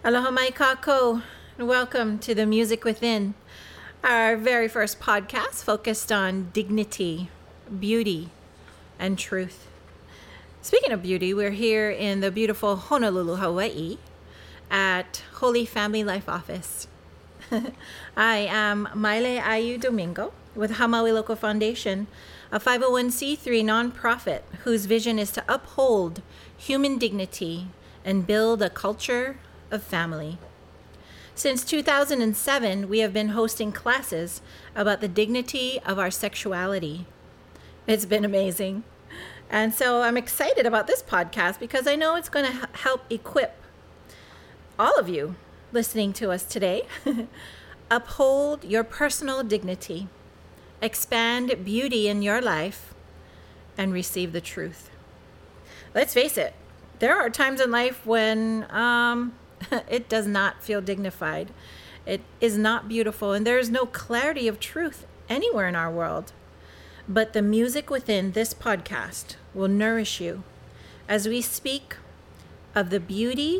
Aloha mai kako, and welcome to the Music Within, our very first podcast focused on dignity, beauty, and truth. Speaking of beauty, we're here in the beautiful Honolulu, Hawaii, at Holy Family Life Office. I am Maile Ayu Domingo with Hamaui Local Foundation, a 501c3 nonprofit whose vision is to uphold human dignity and build a culture of family. Since 2007, we have been hosting classes about the dignity of our sexuality. It's been amazing. And so I'm excited about this podcast because I know it's going to help equip all of you listening to us today. Uphold your personal dignity, expand beauty in your life, and receive the truth. Let's face it, there are times in life when it does not feel dignified. It is not beautiful, and there is no clarity of truth anywhere in our world. But the music within this podcast will nourish you as we speak of the beauty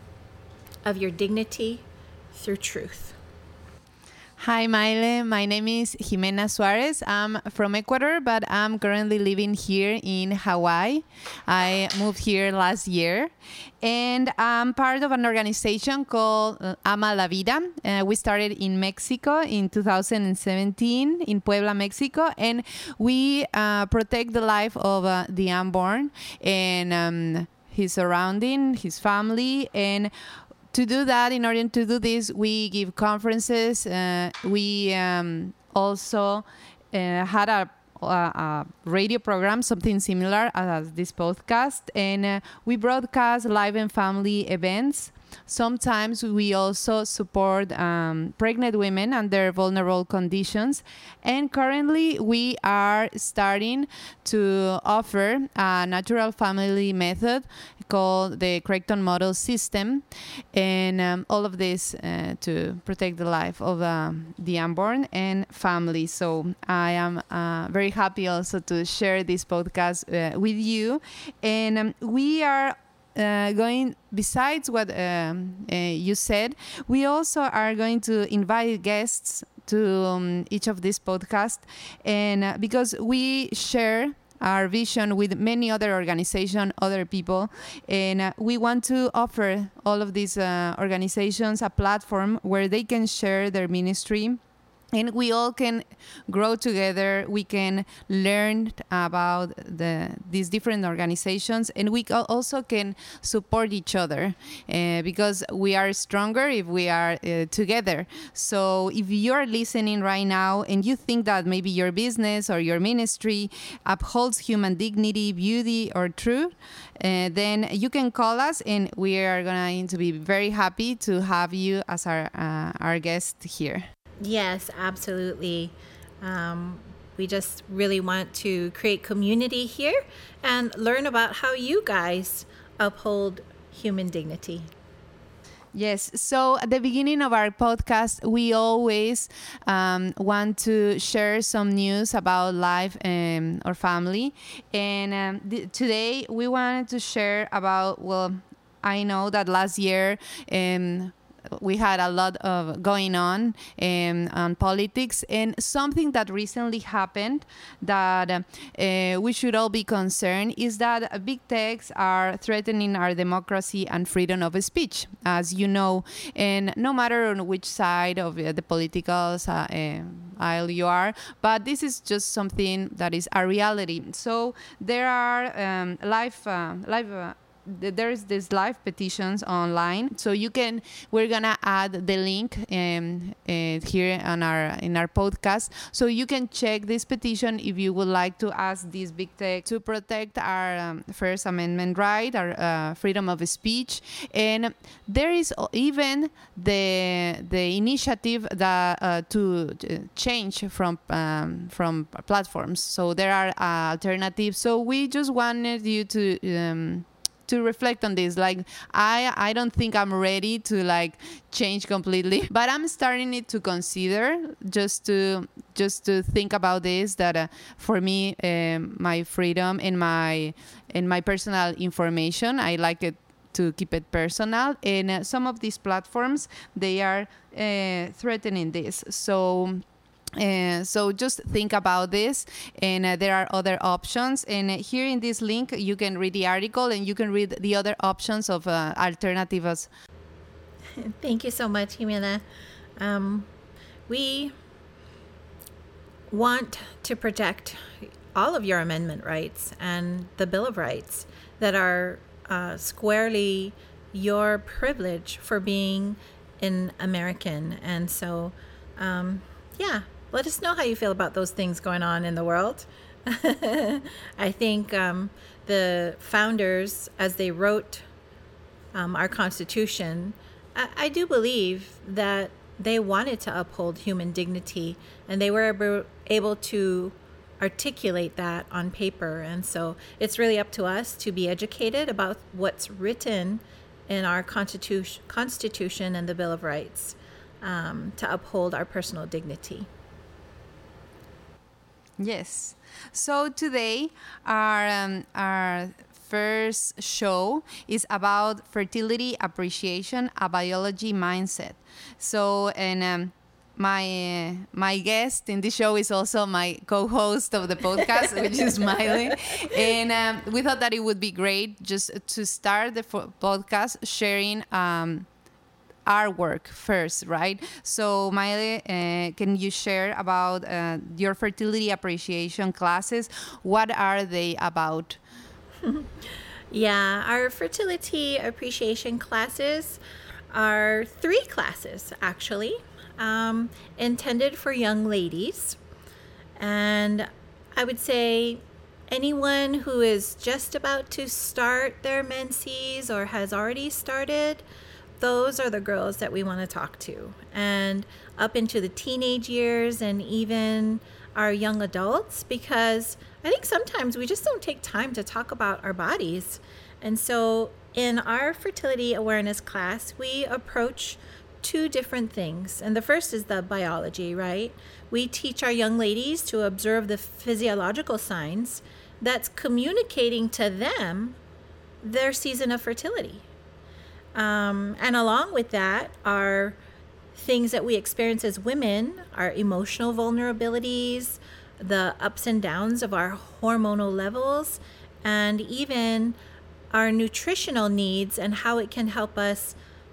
of your dignity through truth. Hi, Maile. My name is Jimena Suarez. I'm from Ecuador, but I'm currently living here in Hawaii. I moved here last year, and I'm part of an organization called Ama la Vida. We started in Mexico in 2017, in Puebla, Mexico, and we protect the life of the unborn and his surrounding, his family, and to do that, in order to do this, we give conferences. We also had a radio program, something similar as this podcast, and we broadcast live and family events. Sometimes we also support pregnant women under vulnerable conditions. And currently we are starting to offer a natural family method called the Creighton Model System. And all of this to protect the life of the unborn and family. So I am very happy also to share this podcast with you. And we are going, besides what you said, we also are going to invite guests to each of these podcasts, and because we share our vision with many other organizations, other people, and we want to offer all of these organizations a platform where they can share their ministry. And we all can grow together. We can learn about these different organizations, and we also can support each other because we are stronger if we are together. So if you're listening right now and you think that maybe your business or your ministry upholds human dignity, beauty, or truth, then you can call us, and we are going to be very happy to have you as our guest here. Yes, absolutely. We just really want to create community here and learn about how you guys uphold human dignity. Yes. So at the beginning of our podcast, we always want to share some news about life or family. And today we wanted to share about, I know that last year we had a lot of going on politics, and something that recently happened that we should all be concerned is that big techs are threatening our democracy and freedom of speech, as you know, and no matter on which side of the political aisle you are, but this is just something that is a reality. So there are there's this live petitions online, so we're gonna add the link here on in our podcast, so you can check this petition if you would like to ask this big tech to protect our First Amendment right, our freedom of speech. And there is even the initiative that to change from platforms, so there are alternatives. So we just wanted you to reflect on this. Like, I don't think I'm ready to change completely, but I'm starting it to consider, just to think about this, that for me, my freedom and my personal information, I like it to keep it personal. And some of these platforms, they are threatening this. So just think about this, and there are other options. And here in this link, you can read the article and you can read the other options of alternatives. Thank you so much, Jimena. We want to protect all of your amendment rights and the Bill of Rights that are squarely your privilege for being an American. And so, let us know how you feel about those things going on in the world. I think the founders, as they wrote our Constitution, I do believe that they wanted to uphold human dignity, and they were able to articulate that on paper. And so it's really up to us to be educated about what's written in our Constitution and the Bill of Rights to uphold our personal dignity. Yes. So today, our first show is about fertility appreciation, a biology mindset. So, and my guest in this show is also my co-host of the podcast, which is Miley. And we thought that it would be great just to start the podcast sharing our work first, right? So, Miley, can you share about your fertility appreciation classes? What are they about? Yeah, our fertility appreciation classes are 3 classes, actually, intended for young ladies. And I would say anyone who is just about to start their menses or has already started, those are the girls that we want to talk to. And up into the teenage years and even our young adults, because I think sometimes we just don't take time to talk about our bodies. And so in our fertility awareness class, we approach 2 different things. And the first is the biology, right? We teach our young ladies to observe the physiological signs that's communicating to them their season of fertility. And along with that are things that we experience as women, our emotional vulnerabilities, the ups and downs of our hormonal levels, and even our nutritional needs and how it can help us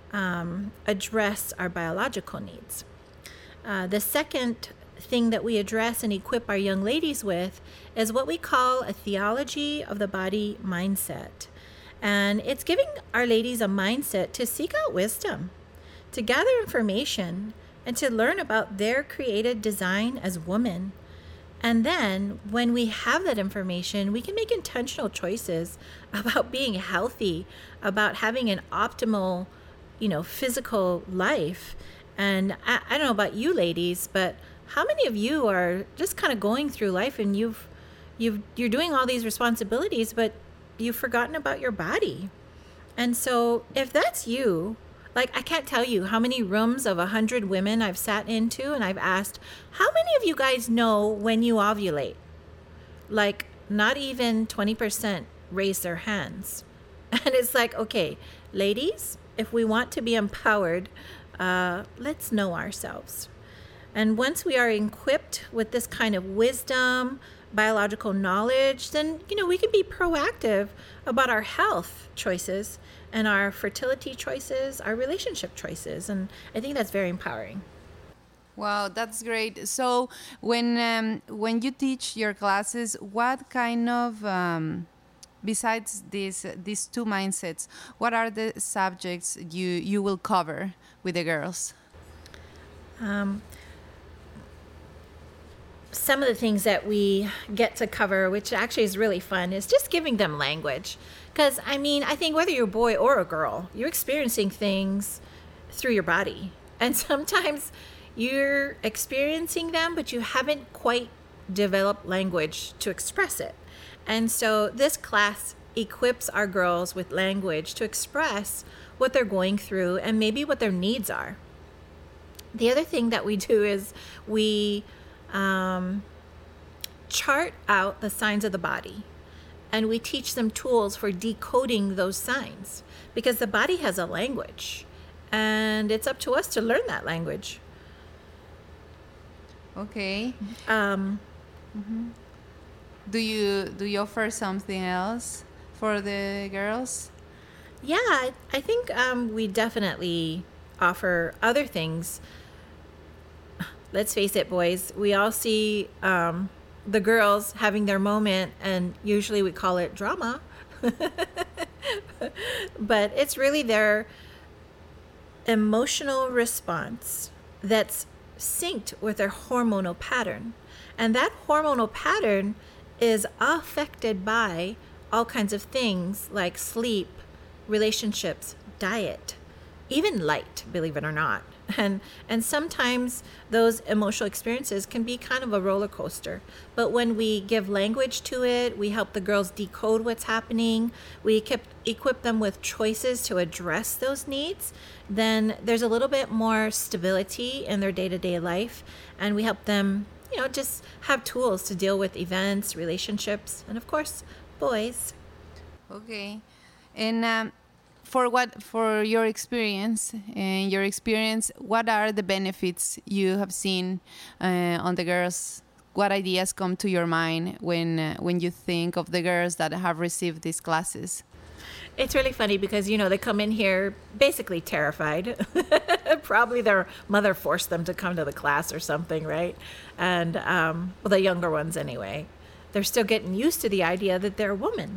address our biological needs. The second thing that we address and equip our young ladies with is what we call a theology of the body mindset. And it's giving our ladies a mindset to seek out wisdom, to gather information, and to learn about their created design as women. And then when we have that information, we can make intentional choices about being healthy, about having an optimal, physical life. And I don't know about you ladies, but how many of you are just kind of going through life and you're doing all these responsibilities, but you've forgotten about your body? And so if that's you, I can't tell you how many rooms of 100 women I've sat into and I've asked, how many of you guys know when you ovulate? Not even 20% raise their hands. And it's okay, ladies, if we want to be empowered, let's know ourselves. And once we are equipped with this kind of wisdom, biological knowledge, then, we can be proactive about our health choices and our fertility choices, our relationship choices. And I think that's very empowering. Wow, that's great. So when you teach your classes, what kind of, besides these 2 mindsets, what are the subjects you will cover with the girls? Some of the things that we get to cover, which actually is really fun, is just giving them language. Because, I think whether you're a boy or a girl, you're experiencing things through your body. And sometimes you're experiencing them, but you haven't quite developed language to express it. And so this class equips our girls with language to express what they're going through and maybe what their needs are. The other thing that we do is we chart out the signs of the body. and we teach them tools for decoding those signs, because the body has a language, and it's up to us to learn that language. Okay. Um, Do you offer something else for the girls? yeah, I think we definitely offer other things. Let's face it, boys, we all see the girls having their moment, and usually we call it drama. But it's really their emotional response that's synced with their hormonal pattern. And that hormonal pattern is affected by all kinds of things like sleep, relationships, diet, even light, believe it or not. And sometimes those emotional experiences can be kind of a roller coaster. But when we give language to it, we help the girls decode what's happening, we equip them with choices to address those needs, then there's a little bit more stability in their day-to-day life, and we help them, just have tools to deal with events, relationships, and of course, boys. Okay. And for your experience, what are the benefits you have seen on the girls? What ideas come to your mind when you think of the girls that have received these classes? It's really funny because, they come in here basically terrified. Probably their mother forced them to come to the class or something, right? And, the younger ones anyway. They're still getting used to the idea that they're a woman.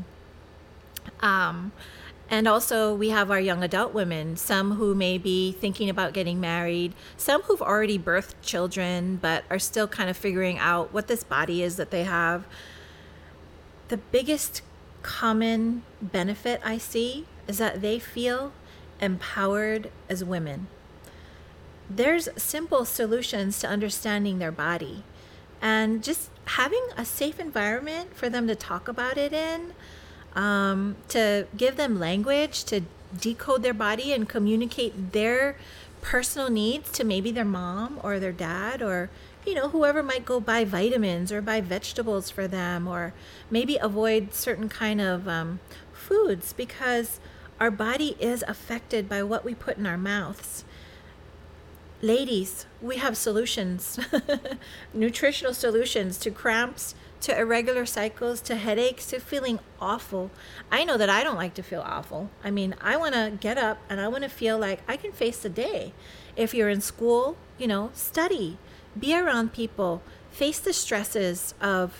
And also we have our young adult women, some who may be thinking about getting married, some who've already birthed children but are still kind of figuring out what this body is that they have. The biggest common benefit I see is that they feel empowered as women. There's simple solutions to understanding their body, and just having a safe environment for them to talk about it in, to give them language to decode their body and communicate their personal needs to maybe their mom or their dad, or whoever might go buy vitamins or buy vegetables for them, or maybe avoid certain kind of foods, because our body is affected by what we put in our mouths. Ladies, we have solutions, nutritional solutions to cramps, to irregular cycles, to headaches, to feeling awful. I know that I don't like to feel awful. I mean, I want to get up and I want to feel like I can face the day. If you're in school, study, be around people, face the stresses of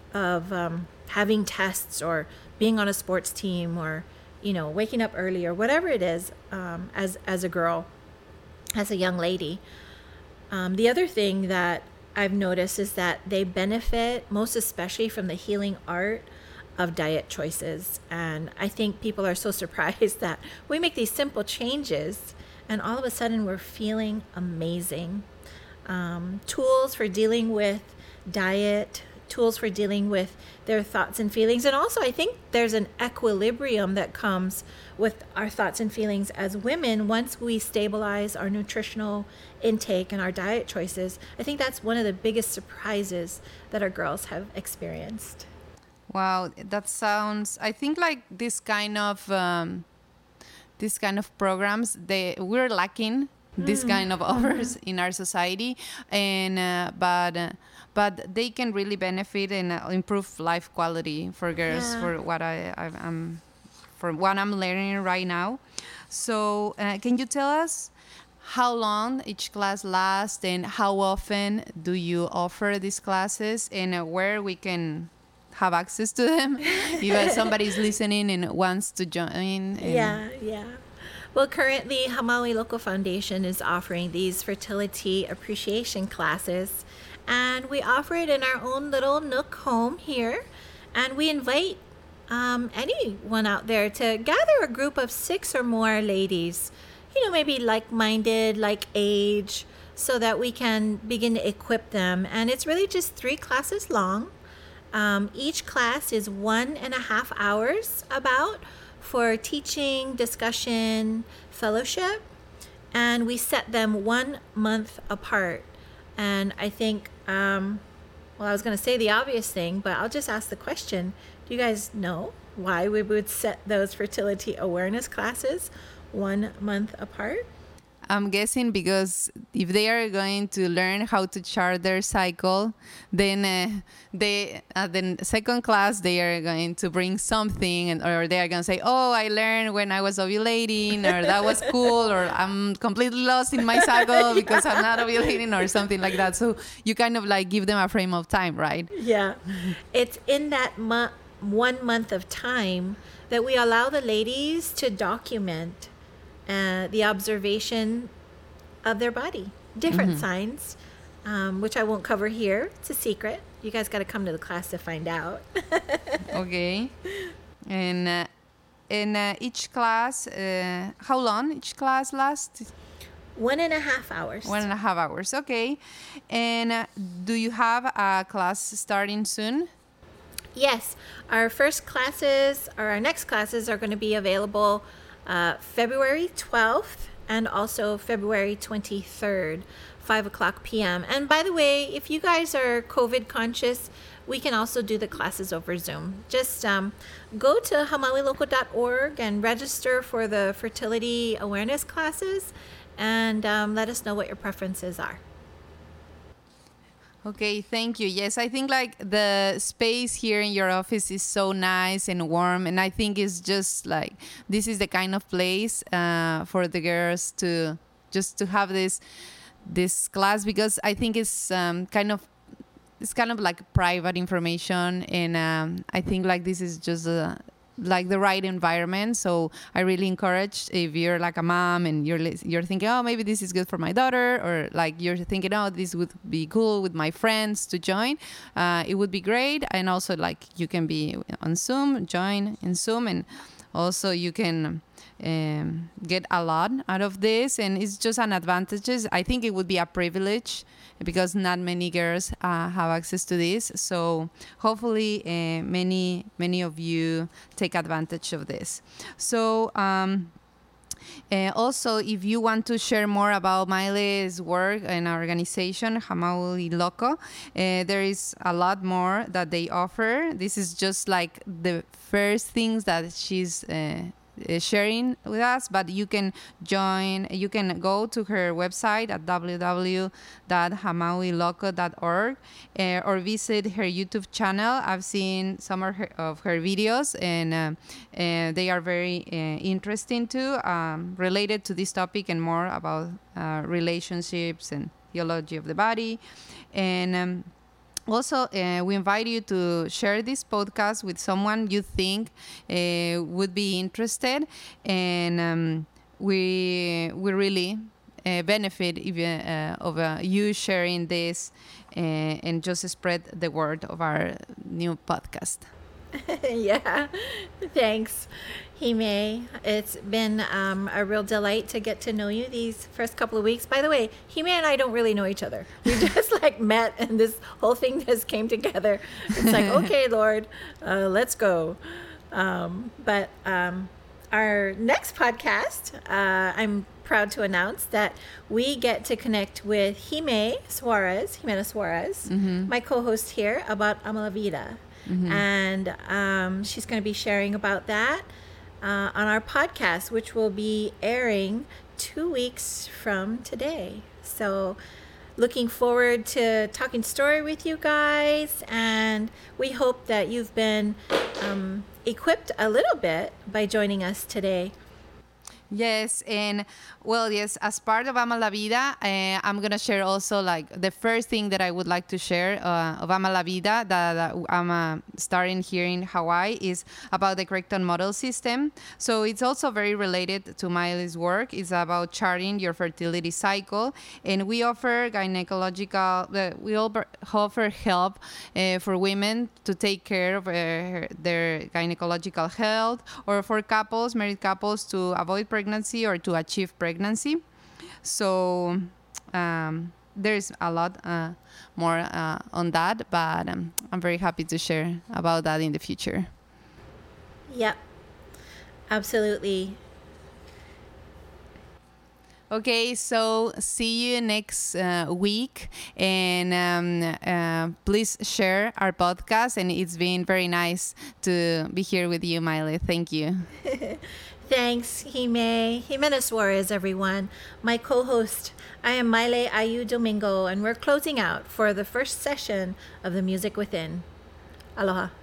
having tests, or being on a sports team, or waking up early, or whatever it is, as a girl, as a young lady. The other thing that I've noticed is that they benefit most especially from the healing art of diet choices. And I think people are so surprised that we make these simple changes and all of a sudden we're feeling amazing. Tools for dealing with diet, tools for dealing with their thoughts and feelings. And also I think there's an equilibrium that comes with our thoughts and feelings as women once we stabilize our nutritional intake and our diet choices. I think that's one of the biggest surprises that our girls have experienced. Wow, that sounds, I think, like this kind of programs, we're lacking this kind of offers in our society, and but they can really benefit and improve life quality for girls, for what I'm learning right now. So can you tell us how long each class lasts, and how often do you offer these classes, and where we can have access to them if somebody's listening and wants to join? Yeah. Well, currently, Hamaui Local Foundation is offering these fertility appreciation classes, and we offer it in our own little nook home here, and we invite anyone out there to gather a group of 6 or more ladies, maybe like-minded, like age, so that we can begin to equip them. And it's really just 3 classes long. Each class is 1.5 hours about, for teaching, discussion, fellowship, and we set them 1 month apart. And I think, I was going to say the obvious thing, but I'll just ask the question, Do you guys know why we would set those fertility awareness classes 1 month apart? I'm guessing because if they are going to learn how to chart their cycle, then they the second class they are going to bring something, or they are going to say, "Oh, I learned when I was ovulating," or "That was cool," or "I'm completely lost in my cycle because I'm not ovulating," or something like that. So you kind of like give them a frame of time, right? Yeah. It's in that 1 month of time that we allow the ladies to document the observation of their body, different signs, which I won't cover here. It's a secret. You guys got to come to the class to find out. Okay. And in each class, how long each class lasts? 1.5 hours. 1.5 hours. Okay. And do you have a class starting soon? Yes, our next classes are going to be available February 12th and also February 23rd, 5 o'clock p.m. And by the way, if you guys are COVID conscious, we can also do the classes over Zoom. Just go to hamawiloco.org and register for the fertility awareness classes and let us know what your preferences are. Okay, thank you. Yes, I think like the space here in your office is so nice and warm, and I think it's just like this is the kind of place for the girls to just to have this class, because I think it's kind of like private information, and I think like this is just like the right environment. So I really encourage, if you're like a mom and you're thinking, oh, maybe this is good for my daughter, or like you're thinking, oh, this would be cool with my friends to join, it would be great. And also like you can be on Zoom, join in Zoom, and also you can get a lot out of this, and it's just an advantage. I think it would be a privilege because not many girls have access to this. So hopefully many of you take advantage of this. So also, if you want to share more about Maile's work and our organization, Hamaui Loco, there is a lot more that they offer. This is just like the first things that she's sharing with us, but you can go to her website at www.hamauiloco.org or visit her YouTube channel. I've seen some of her videos, and they are very interesting too, related to this topic and more about relationships and theology of the body. And also, we invite you to share this podcast with someone you think would be interested, and we really benefit even of you sharing this and just spread the word of our new podcast. Yeah, thanks, Hime. It's been a real delight to get to know you these first couple of weeks. By the way, Hime and I don't really know each other. We just like met, and this whole thing just came together. It's like, okay, Lord, let's go. But our next podcast, I'm proud to announce that we get to connect with Jimena Suarez, my co-host here, about Ama la Vida. And she's going to be sharing about that on our podcast, which will be airing 2 weeks from today. So looking forward to talking story with you guys, and we hope that you've been equipped a little bit by joining us today. Yes, and well, yes, as part of Ama la Vida, I'm going to share also like the first thing that I would like to share of Ama la Vida that I'm starting here in Hawaii is about the Creighton model system. So it's also very related to Miley's work. It's about charting your fertility cycle, and we offer offer help for women to take care of their gynecological health, or for couples, married couples, to avoid pregnancy or to achieve pregnancy. So there's a lot more on that, but I'm very happy to share about that in the future. Yep, absolutely. Okay, so see you next week, and please share our podcast. And it's been very nice to be here with you, Miley. Thank you. Thanks, Jimena Suarez, everyone. My co-host. I am Maile Ayu Domingo, and we're closing out for the first session of the Music Within. Aloha.